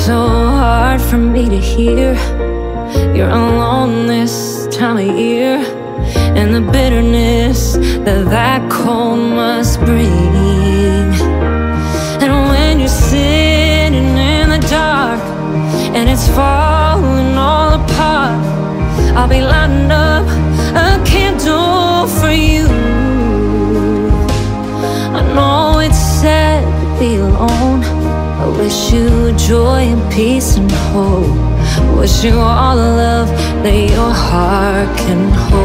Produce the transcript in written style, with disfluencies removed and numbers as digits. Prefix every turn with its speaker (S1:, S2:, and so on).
S1: so hard for me to hear. You're alone this time of year, and the bitterness that cold must bring. And when you're sitting in the dark and it's falling all apart, I'll be lighting up a candle for you. I know it's sad to be alone. I wish you joy and peace and hope. Wish you all the love that your heart can hold.